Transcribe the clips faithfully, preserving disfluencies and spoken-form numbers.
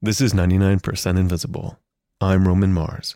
This is ninety-nine percent Invisible. I'm Roman Mars.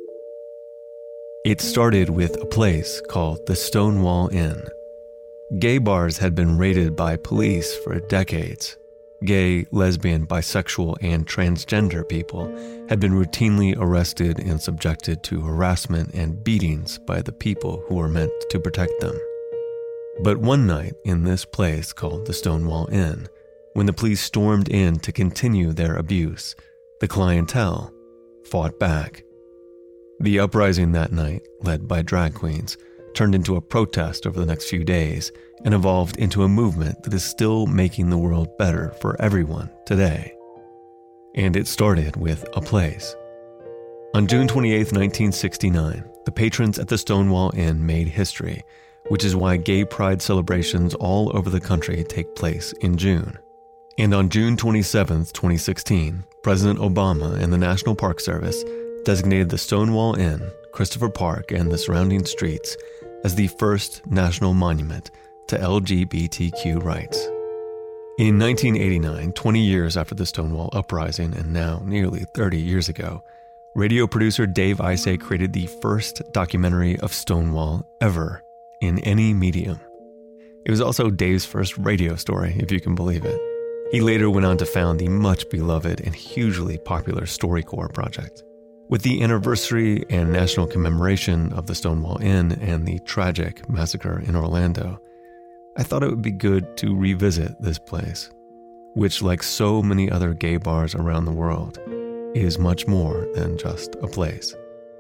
It started with a place called the Stonewall Inn. Gay bars had been raided by police for decades. Gay, lesbian, bisexual, and transgender people had been routinely arrested and subjected to harassment and beatings by the people who were meant to protect them. But one night in this place called the Stonewall Inn, when the police stormed in to continue their abuse, the clientele fought back. The uprising that night, led by drag queens, turned into a protest over the next few days and evolved into a movement that is still making the world better for everyone today. And it started with a place. On June twenty-eighth, nineteen sixty-nine, the patrons at the Stonewall Inn made history, which is why gay pride celebrations all over the country take place in June. And on June twenty-seventh, twenty sixteen, President Obama and the National Park Service designated the Stonewall Inn, Christopher Park, and the surrounding streets as the first national monument to L G B T Q rights. In nineteen eighty-nine, twenty years after the Stonewall Uprising and now nearly thirty years ago, radio producer Dave Isay created the first documentary of Stonewall ever in any medium. It was also Dave's first radio story, if you can believe it. He later went on to found the much beloved and hugely popular StoryCorps project. With the anniversary and national commemoration of the Stonewall Inn and the tragic massacre in Orlando, I thought it would be good to revisit this place, which, like so many other gay bars around the world, is much more than just a place.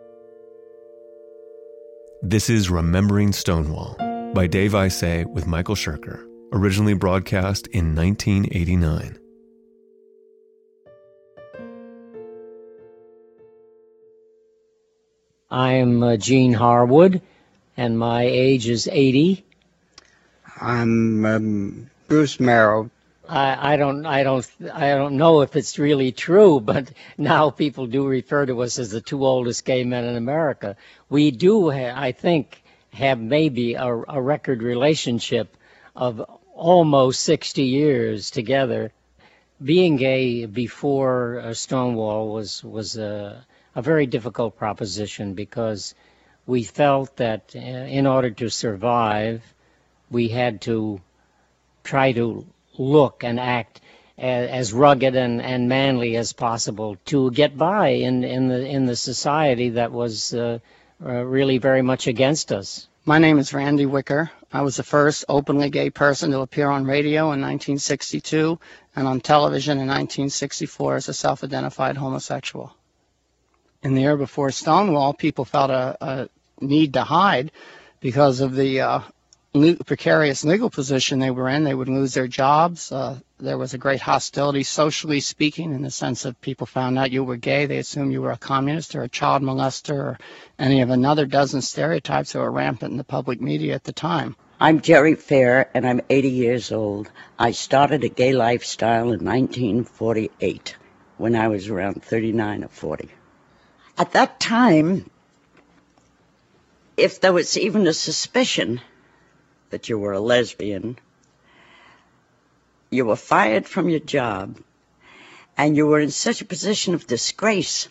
This is Remembering Stonewall by Dave Isay with Michael Shirker, originally broadcast in nineteen eighty-nine. I'm uh, Gene Harwood, and my age is eighty. I'm um, Bruce Merrill. I, I don't, I don't, I don't know if it's really true, but now people do refer to us as the two oldest gay men in America. We do, ha- I think, have maybe a, a record relationship of almost sixty years together. Being gay before uh, Stonewall was was a, a very difficult proposition because we felt that uh, in order to survive, we had to try to look and act as, as rugged and, and manly as possible to get by in, in the in the society that was uh, uh, really very much against us. My name is Randy Wicker. I was the first openly gay person to appear on radio in nineteen sixty-two and on television in nineteen sixty-four as a self-identified homosexual. In the year before Stonewall, people felt a, a need to hide because of the uh, precarious legal position they were in. They would lose their jobs. Uh, there was a great hostility, socially speaking, in the sense that people found out you were gay. They assumed you were a communist or a child molester or any of another dozen stereotypes that were rampant in the public media at the time. I'm Jerry Fair, and I'm eighty years old. I started a gay lifestyle in nineteen forty-eight, when I was around thirty-nine or forty. At that time, if there was even a suspicion that you were a lesbian, you were fired from your job, and you were in such a position of disgrace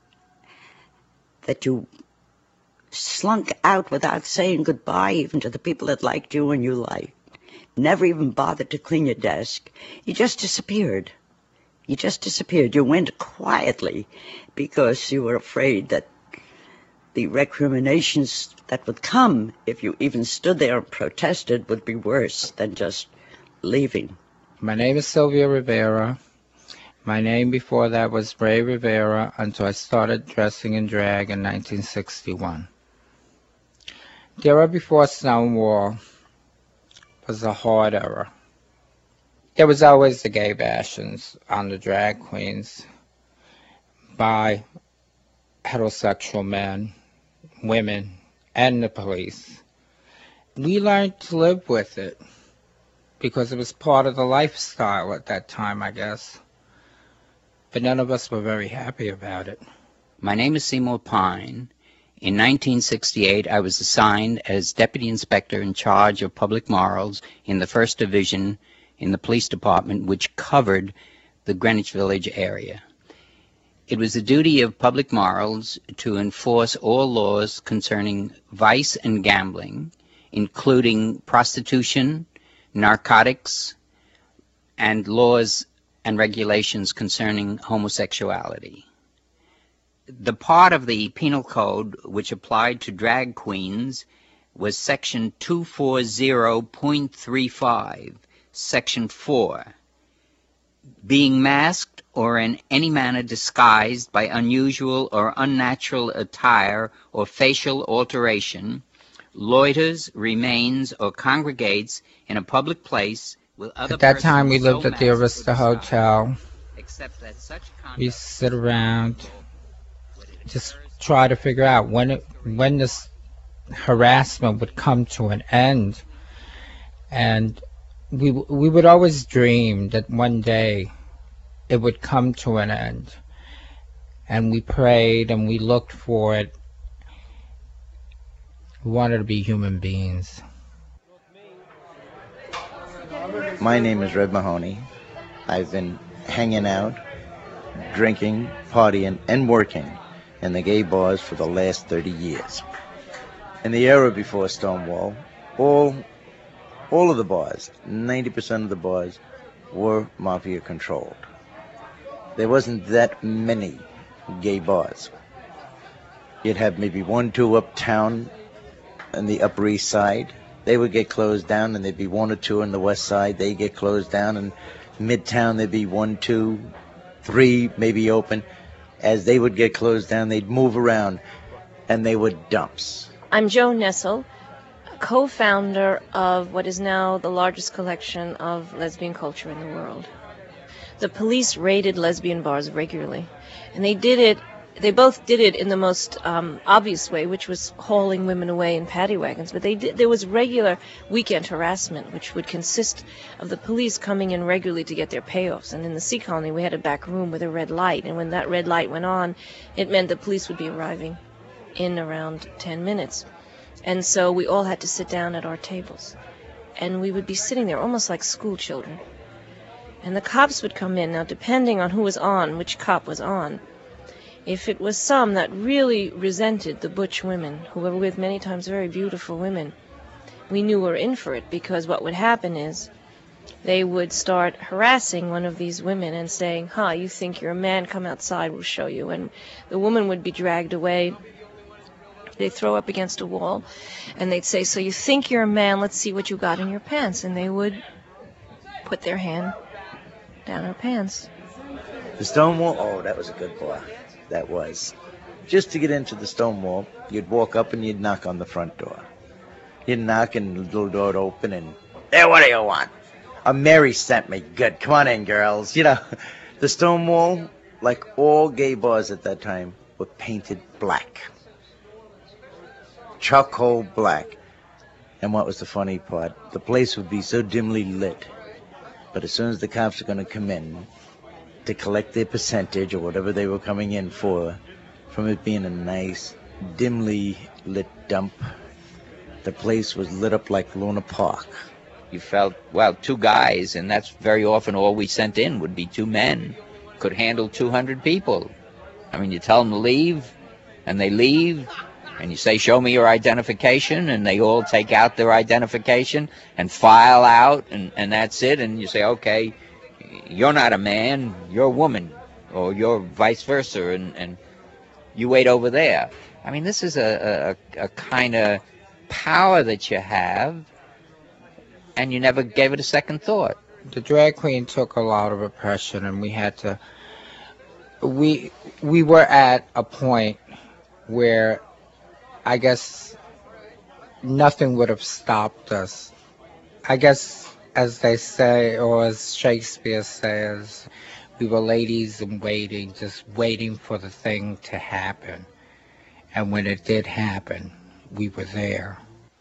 that you slunk out without saying goodbye even to the people that liked you and you liked. Never even bothered to clean your desk. You just disappeared. You just disappeared. You went quietly because you were afraid that the recriminations that would come if you even stood there and protested would be worse than just leaving. My name is Sylvia Rivera. My name before that was Ray Rivera until I started dressing in drag in nineteen sixty-one. The era before Stonewall was a hard era. There was always the gay bashings on the drag queens by heterosexual men, women, and the police. We learned to live with it because it was part of the lifestyle at that time, I guess. But none of us were very happy about it. My name is Seymour Pine. In nineteen sixty-eight, I was assigned as Deputy Inspector in charge of public morals in the first Division in the police department, which covered the Greenwich Village area. It was the duty of public morals to enforce all laws concerning vice and gambling, including prostitution, narcotics, and laws and regulations concerning homosexuality. The part of the penal code which applied to drag queens was section two forty point three five, section four. Being masked or in any manner disguised by unusual or unnatural attire or facial alteration, loiters, remains, or congregates in a public place with other At that persons time, we so lived at the masked Arista or disguised, Hotel. except that such We conduct sit around, just try to figure out when it, when this harassment would come to an end. And we we would always dream that one day it would come to an end. And we prayed and we looked for it. We wanted to be human beings. My name is Red Mahoney. I've been hanging out, drinking, partying, and working in the gay bars for the last thirty years. In the era before Stonewall, all all of the bars, ninety percent of the bars, were mafia controlled. There wasn't that many gay bars. You'd have maybe one, two uptown on the Upper East Side. They would get closed down, and there'd be one or two on the West Side. They'd get closed down, and Midtown there'd be one, two, three maybe open. As they would get closed down, they'd move around, and they were dumps. I'm Joan Nessel, co-founder of what is now the largest collection of lesbian culture in the world. The police raided lesbian bars regularly, and they did it, they both did it in the most um, obvious way, which was hauling women away in paddy wagons, but they did, there was regular weekend harassment, which would consist of the police coming in regularly to get their payoffs. And in the Sea Colony, we had a back room with a red light, and when that red light went on, it meant the police would be arriving in around ten minutes. And so we all had to sit down at our tables. And we would be sitting there almost like school children. And the cops would come in. Now, depending on who was on, which cop was on, if it was some that really resented the butch women, who were with many times very beautiful women, we knew we were in for it, because what would happen is they would start harassing one of these women and saying, huh, you think you're a man, come outside, we'll show you. And the woman would be dragged away. They'd throw up against a wall, and they'd say, so you think you're a man, let's see what you got in your pants. And they would put their hand down her pants. The Stonewall, oh, that was a good bar. That was. Just to get into the Stonewall, you'd walk up and you'd knock on the front door. You'd knock and the little door would open and, hey, what do you want? Oh, Mary sent me. Good. Come on in, girls. You know, the Stonewall, like all gay bars at that time, were painted black. Charcoal black. And what was the funny part? The place would be so dimly lit. But as soon as the cops are going to come in to collect their percentage or whatever they were coming in for, from it being a nice, dimly lit dump, the place was lit up like Luna Park. You felt, well, two guys, and that's very often all we sent in would be two men, could handle two hundred people. I mean, you tell them to leave, and they leave, and you say, show me your identification, and they all take out their identification and file out, and, and that's it, and you say, okay, you're not a man, you're a woman, or you're vice versa, and, and you wait over there. I mean, this is a, a, a kind of power that you have, and you never gave it a second thought. The drag queen took a lot of oppression, and we had to, we, we were at a point where I guess nothing would have stopped us. I guess, as they say, or as Shakespeare says, we were ladies in waiting, just waiting for the thing to happen. And when it did happen, we were there.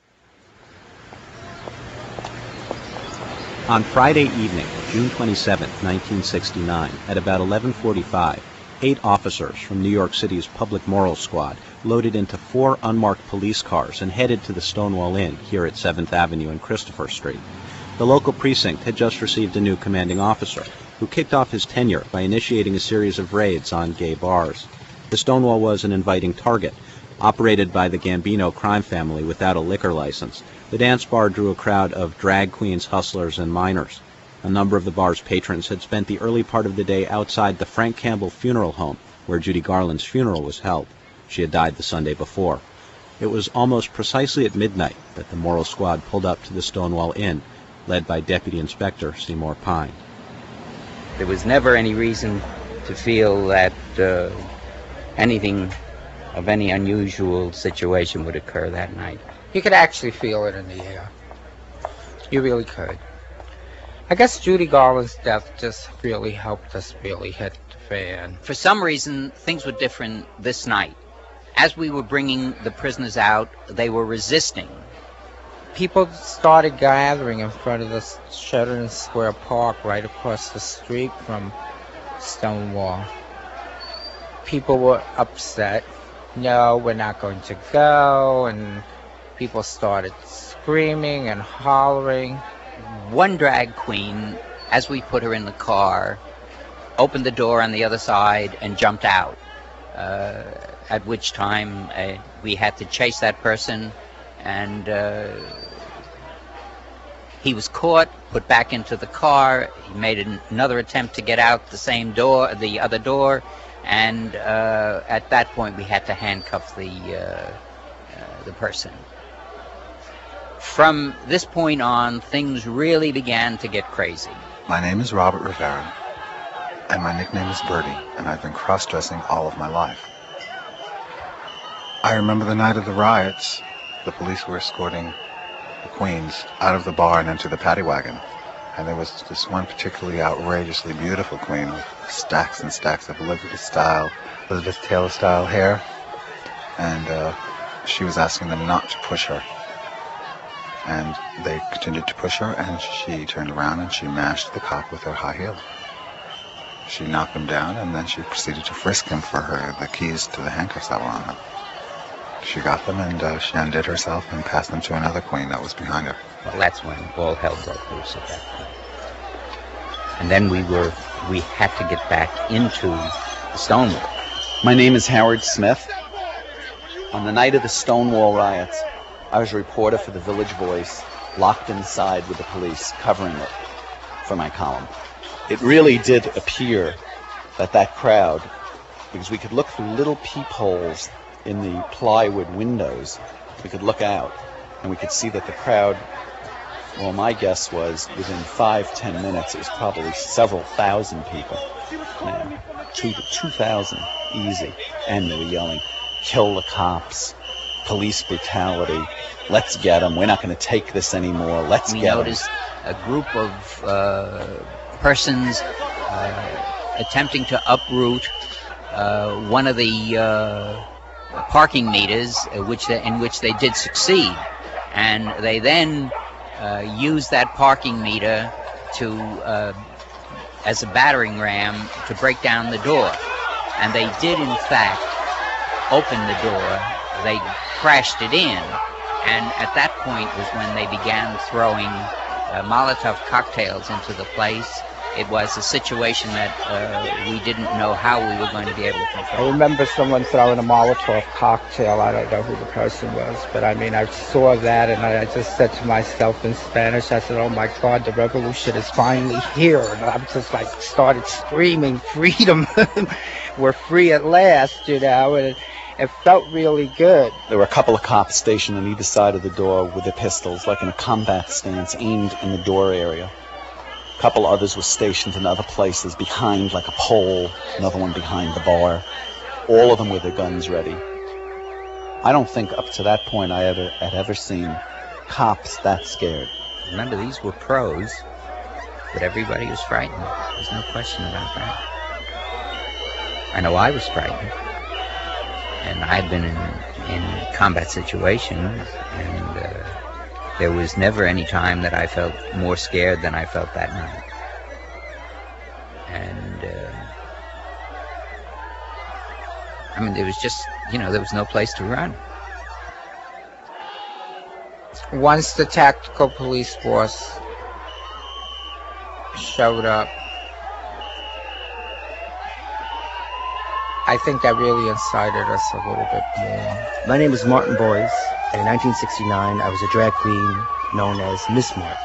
On Friday evening, June twenty-seventh, nineteen sixty-nine, at about eleven forty-five, eight officers from New York City's Public Morals Squad loaded into four unmarked police cars and headed to the Stonewall Inn here at seventh Avenue and Christopher Street. The local precinct had just received a new commanding officer, who kicked off his tenure by initiating a series of raids on gay bars. The Stonewall was an inviting target. Operated by the Gambino crime family without a liquor license, the dance bar drew a crowd of drag queens, hustlers, and minors. A number of the bar's patrons had spent the early part of the day outside the Frank Campbell funeral home, where Judy Garland's funeral was held. She had died the Sunday before. It was almost precisely at midnight that the Moral Squad pulled up to the Stonewall Inn, led by Deputy Inspector Seymour Pine. There was never any reason to feel that uh, anything of any unusual situation would occur that night. You could actually feel it in the air. You really could. I guess Judy Garland's death just really helped us really hit the fan. For some reason, things were different this night. As we were bringing the prisoners out, they were resisting. People started gathering in front of the Sheridan Square Park right across the street from Stonewall. People were upset. No, we're not going to go, and people started screaming and hollering. One drag queen, as we put her in the car, opened the door on the other side and jumped out, uh, at which time uh, we had to chase that person, and uh, he was caught, put back into the car. He made an another attempt to get out the same door, the other door, and uh, at that point we had to handcuff the uh, uh, the person. From this point on, things really began to get crazy. My name is Robert Rivera, and my nickname is Birdie, and I've been cross-dressing all of my life. I remember the night of the riots. The police were escorting the queens out of the bar and into the paddy wagon. And there was this one particularly outrageously beautiful queen with stacks and stacks of Elizabeth style, Elizabeth Taylor style hair. And uh, she was asking them not to push her. And they continued to push her, and she turned around and she mashed the cop with her high heel. She knocked him down, and then she proceeded to frisk him for her the keys to the handcuffs that were on him. She got them, and uh, she undid herself and passed them to another queen that was behind her. Well, that's when all hell broke loose at that point. And then we were, we had to get back into the Stonewall. My name is Howard Smith. On the night of the Stonewall riots, I was a reporter for the Village Voice, locked inside with the police, covering it for my column. It really did appear that that crowd, because we could look through little peepholes in the plywood windows, we could look out, and we could see that the crowd, well, my guess was within five, ten minutes, it was probably several thousand people. Yeah, two to two thousand, easy. And they were yelling, "Kill the cops, police brutality, let's get them, we're not going to take this anymore, let's we get them." We noticed a group of uh, persons uh, attempting to uproot uh, one of the uh, parking meters, uh, which they, in which they did succeed. And they then uh, used that parking meter to, uh, as a battering ram, to break down the door. And they did, in fact, open the door. They crashed it in. And at that point was when they began throwing uh, Molotov cocktails into the place. It was a situation that uh, we didn't know how we were going to be able to control. I remember someone throwing a Molotov cocktail. I don't know who the person was, but I mean, I saw that and I just said to myself in Spanish, I said, "Oh my God, the revolution is finally here." And I just like started screaming, "Freedom! We're free at last," you know, and it, it felt really good. There were a couple of cops stationed on either side of the door with their pistols, like in a combat stance, aimed in the door area. A couple others were stationed in other places, behind like a pole, another one behind the bar. All of them with their guns ready. I don't think up to that point I ever had ever seen cops that scared. Remember, these were pros, but everybody was frightened. There's no question about that. I know I was frightened. And I've been in, in combat situations, and uh, there was never any time that I felt more scared than I felt that night. And, uh, I mean, there was just, you know, there was no place to run. Once the tactical police force showed up, I think that really incited us a little bit more. My name is Martin Boyce, and in nineteen sixty-nine, I was a drag queen known as Miss Martin.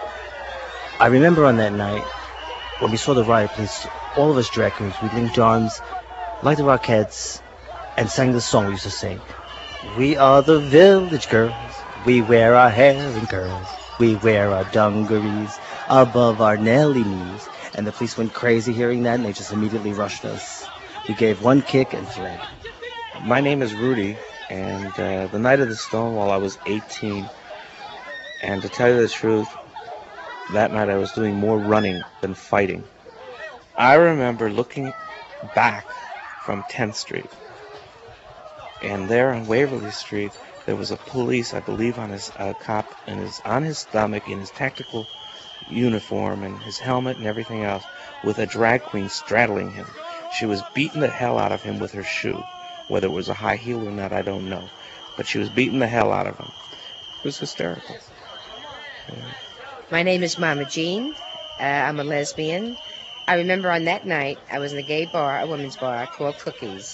I remember on that night, when we saw the riot police, all of us drag queens, we linked arms like the Rockettes and sang the song we used to sing. We are the village girls, we wear our hair in curls, we wear our dungarees above our Nelly knees. And the police went crazy hearing that, and they just immediately rushed us. We gave one kick and fled. My name is Rudy, and uh, the night of the Stonewall, I was eighteen. And to tell you the truth, that night I was doing more running than fighting. I remember looking back from tenth street, and there on Waverly Street, there was a police, I believe, on his uh, cop, and his on his stomach in his tactical uniform and his helmet and everything else, with a drag queen straddling him. She was beating the hell out of him with her shoe. Whether it was a high heel or not, I don't know, but she was beating the hell out of him. It was hysterical. Yeah. My name is Mama Jean. Uh, I'm a lesbian. I remember on that night, I was in a gay bar, a women's bar, called Cookies.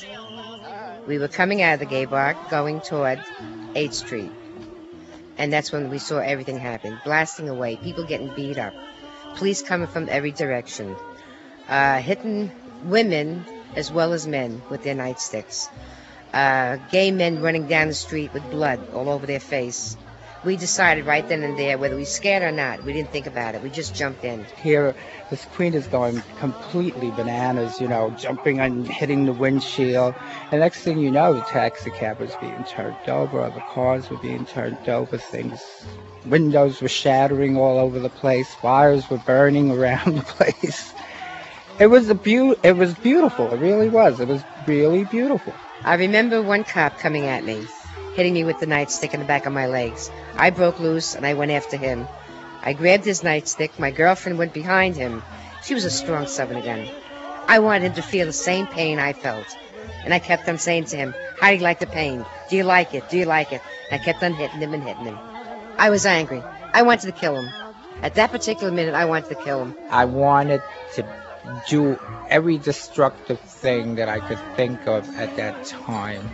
We were coming out of the gay bar, going toward eighth street. And that's when we saw everything happen. Blasting away, people getting beat up, police coming from every direction, uh, hitting women as well as men with their nightsticks, uh, gay men running down the street with blood all over their face. We decided right then and there whether we were scared or not. We didn't think about it. We just jumped in. Here, this queen is going completely bananas, you know, jumping and hitting the windshield. And next thing you know, the taxi cab was being turned over, other cars were being turned over, things, windows were shattering all over the place, fires were burning around the place. It was a beau- It was beautiful. It really was. It was really beautiful. I remember one cop coming at me, hitting me with the nightstick in the back of my legs. I broke loose, and I went after him. I grabbed his nightstick. My girlfriend went behind him. She was a strong Southerner gun. I wanted him to feel the same pain I felt. And I kept on saying to him, how do you like the pain? Do you like it? Do you like it? And I kept on hitting him and hitting him. I was angry. I wanted to kill him. At that particular minute, I wanted to kill him. I wanted to do every destructive thing that I could think of at that time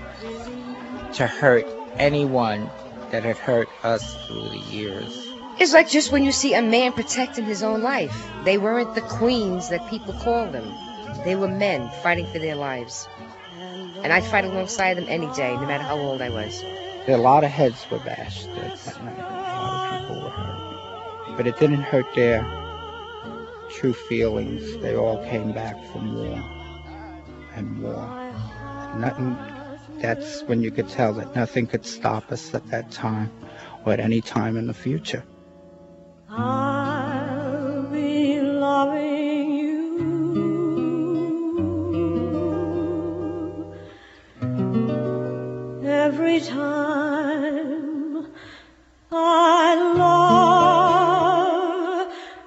to hurt anyone that had hurt us through the years. It's like just when you see a man protecting his own life. They weren't the queens that people called them. They were men fighting for their lives. And I'd fight alongside them any day, no matter how old I was. A lot of heads were bashed that night. A lot of people were hurt. But it didn't hurt their true feelings. They all came back for more and more. Nothing. That's when you could tell that nothing could stop us at that time or at any time in the future. I'll be loving you every time I love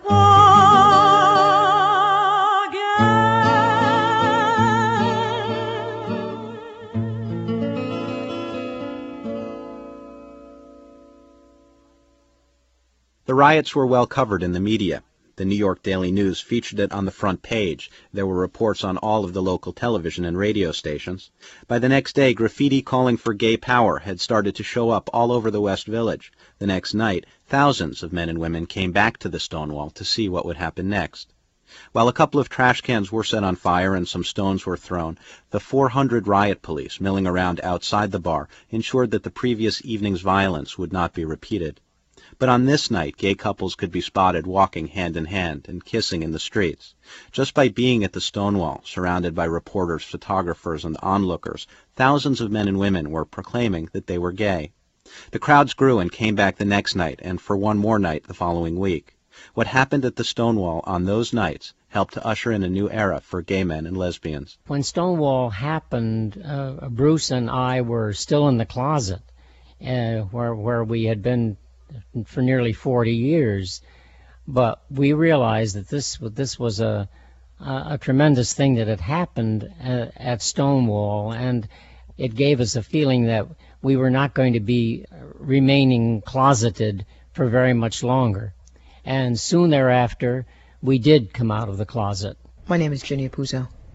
The riots were well covered in the media. The New York Daily News featured it on the front page. There were reports on all of the local television and radio stations. By the next day, graffiti calling for gay power had started to show up all over the West Village. The next night, thousands of men and women came back to the Stonewall to see what would happen next. While a couple of trash cans were set on fire and some stones were thrown, the four hundred riot police milling around outside the bar ensured that the previous evening's violence would not be repeated. But on this night, gay couples could be spotted walking hand in hand and kissing in the streets. Just by being at the Stonewall, surrounded by reporters, photographers, and onlookers, thousands of men and women were proclaiming that they were gay. The crowds grew and came back the next night, and for one more night the following week. What happened at the Stonewall on those nights helped to usher in a new era for gay men and lesbians. When Stonewall happened, uh, Bruce and I were still in the closet, uh, where where we had been for nearly forty years, but we realized that this this was a a, a tremendous thing that had happened at, at Stonewall, and it gave us a feeling that we were not going to be remaining closeted for very much longer. And soon thereafter, we did come out of the closet. My name is Jenny Puzo.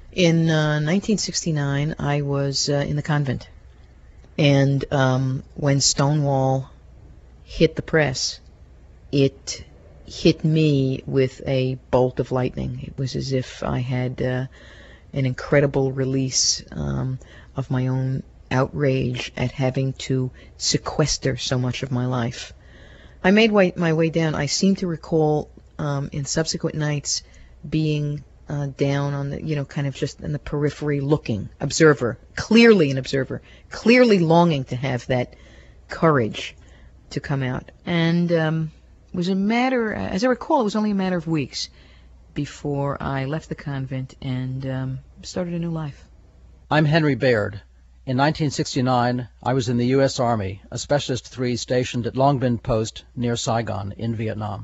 In uh, nineteen sixty-nine, I was uh, in the convent. And um, when Stonewall hit the press, it hit me with a bolt of lightning. It was as if I had uh, an incredible release um, of my own outrage at having to sequester so much of my life. I made way, my way down. I seem to recall um, in subsequent nights being uh, down on the, you know, kind of just in the periphery looking, observer, clearly an observer, clearly longing to have that courage to come out. And um, it was a matter, as I recall, it was only a matter of weeks before I left the convent and um, started a new life. I'm Henry Baird. In nineteen sixty-nine, I was in the U S Army, a Specialist three stationed at Long Binh Post near Saigon in Vietnam.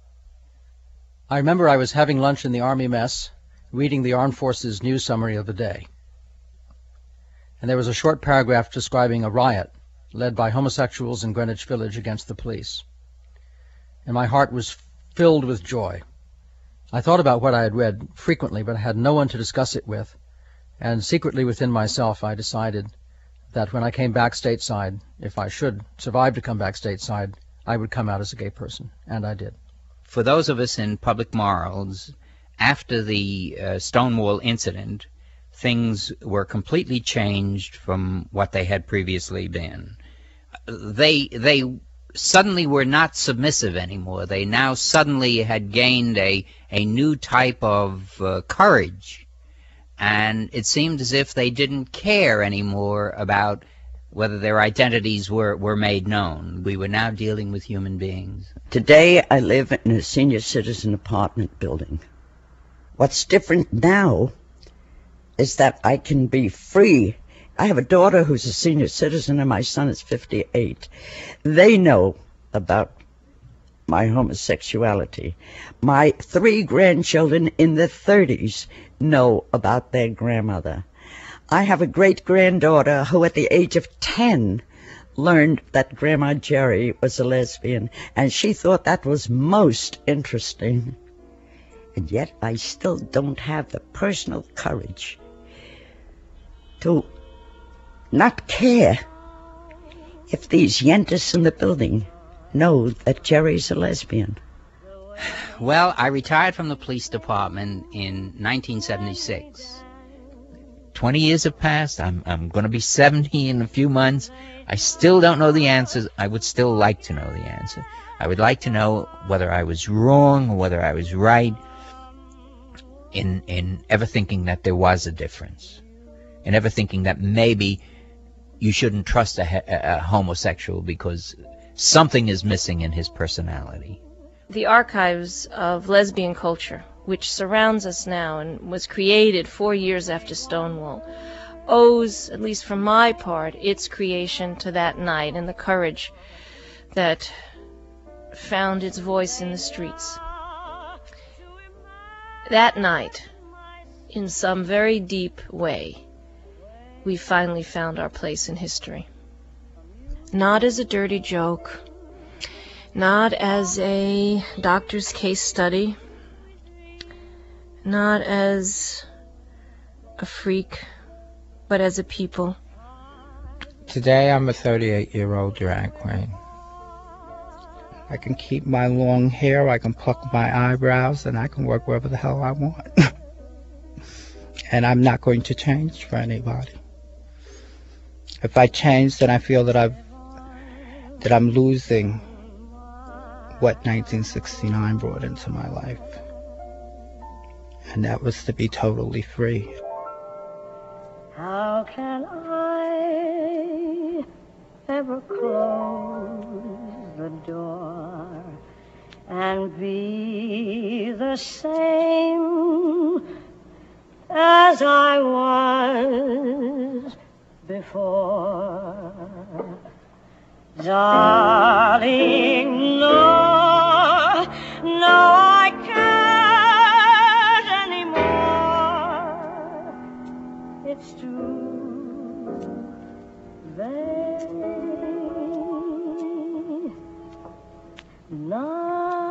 I remember I was having lunch in the Army mess, reading the Armed Forces news summary of the day. And there was a short paragraph describing a riot led by homosexuals in Greenwich Village against the police. And my heart was filled with joy. I thought about what I had read frequently, but I had no one to discuss it with. And secretly within myself, I decided that when I came back stateside, if I should survive to come back stateside, I would come out as a gay person. And I did. For those of us in public morals, after the uh, Stonewall incident, things were completely changed from what they had previously been. They, they suddenly were not submissive anymore. They now suddenly had gained a, a new type of uh, courage. And it seemed as if they didn't care anymore about whether their identities were, were made known. We were now dealing with human beings. Today I live in a senior citizen apartment building. What's different now is that I can be free. I have a daughter who's a senior citizen and my son is fifty-eight. They know about my homosexuality. My three grandchildren in their thirties know about their grandmother. I have a great-granddaughter who at the age of ten learned that Grandma Jerry was a lesbian, and she thought that was most interesting. And yet I still don't have the personal courage to not care if these yentas in the building know that Jerry's a lesbian. Well, I retired from the police department in nineteen seventy-six. Twenty years have passed. I'm, I'm going to be seventy in a few months. I still don't know the answers. I would still like to know the answer. I would like to know whether I was wrong or whether I was right in, in ever thinking that there was a difference, in ever thinking that maybe you shouldn't trust a, a, a homosexual because something is missing in his personality. The archives of lesbian culture, which surrounds us now and was created four years after Stonewall, owes, at least for my part, its creation to that night and the courage that found its voice in the streets. That night, in some very deep way, we finally found our place in history. Not as a dirty joke, not as a doctor's case study, not as a freak, but as a people. Today I'm a thirty-eight-year-old drag queen. I can keep my long hair, I can pluck my eyebrows, and I can work wherever the hell I want. And I'm not going to change for anybody. If I change, then I feel that I've that I'm losing what nineteen sixty-nine brought into my life. And that was to be totally free. How can I ever close the door and be the same as I was before? Darling, no, no, I can't anymore. It's too late now.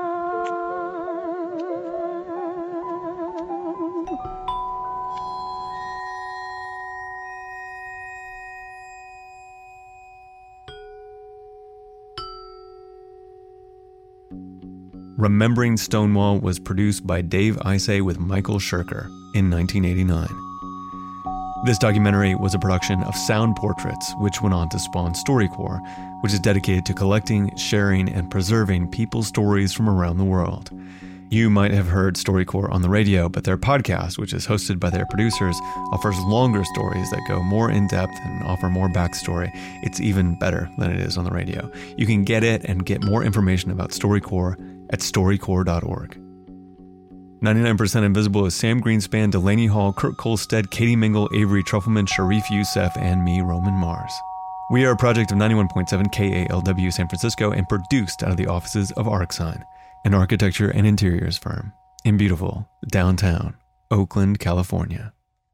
Remembering Stonewall was produced by Dave Isay with Michael Shirker in nineteen eighty-nine. This documentary was a production of Sound Portraits, which went on to spawn StoryCorps, which is dedicated to collecting, sharing, and preserving people's stories from around the world. You might have heard StoryCorps on the radio, but their podcast, which is hosted by their producers, offers longer stories that go more in-depth and offer more backstory. It's even better than it is on the radio. You can get it and get more information about StoryCorps at storycorps dot org. ninety-nine percent Invisible is Sam Greenspan, Delaney Hall, Kurt Kolstad, Katie Mingle, Avery Trufelman, Sharif Youssef, and me, Roman Mars. We are a project of ninety-one point seven K A L W San Francisco and produced out of the offices of ArcSign, an architecture and interiors firm in beautiful downtown Oakland, California.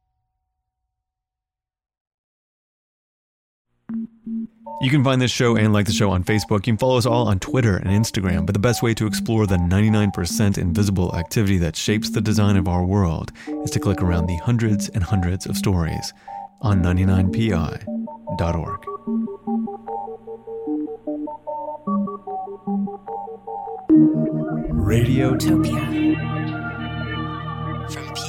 You can find this show and like the show on Facebook. You can follow us all on Twitter and Instagram, but the best way to explore the ninety-nine percent invisible activity that shapes the design of our world is to click around the hundreds and hundreds of stories on ninety-nine P I dot org. Radiotopia from P